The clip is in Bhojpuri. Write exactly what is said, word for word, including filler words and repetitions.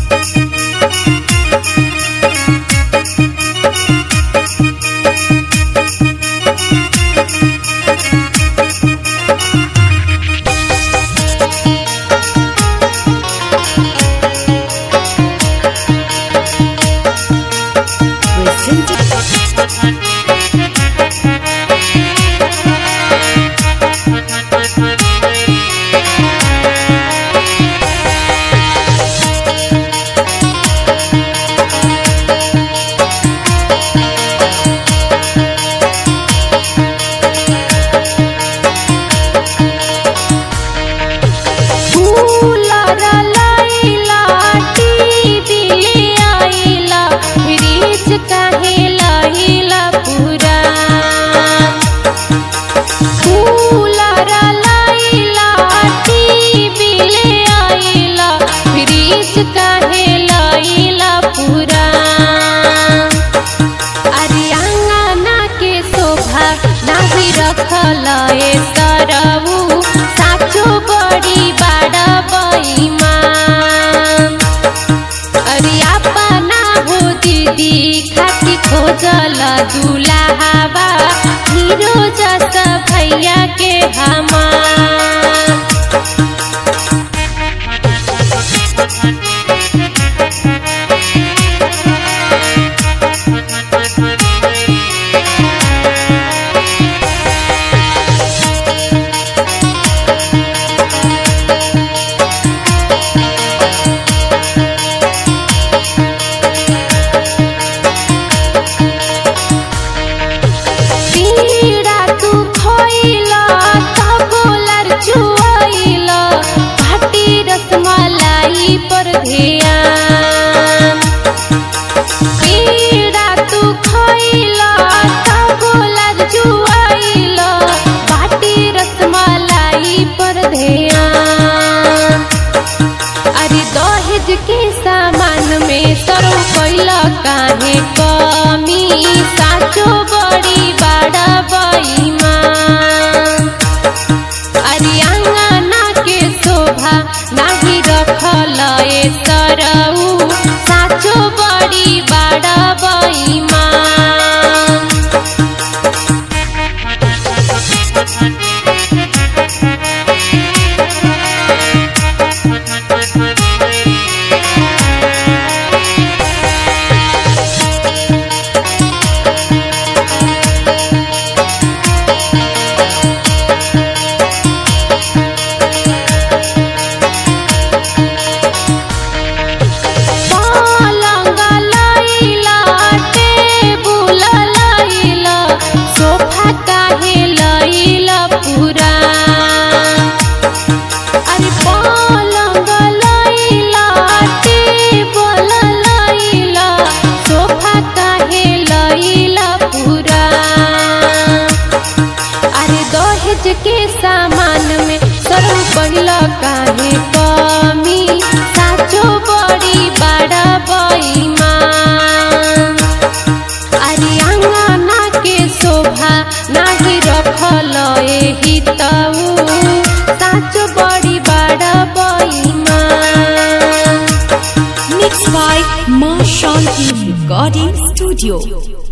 खोजला दुल्हावा हीरो जैसा भैया के हमार। पर ध्यान पीड़ा तू खोइला बोलर जुआइला बाटी रसमलाई पर ध्यान। अरे दहेज के सामान में सरो कोइला काहे कमी साचो बड़ी बड़ा बेईमान। अरे अंगना के शोभा नाही रखल सरऊ साचो बड़ी बड़ा बेईमान। के सामान में सरो पहिला काहे कमी साचो बड़ी बड़ा बेईमान। अरे अंगना के शोभा नाही रखल एही तऊ साचो बड़ी बड़ा बेईमान। Mixed by Ma Shanti Recording Studio।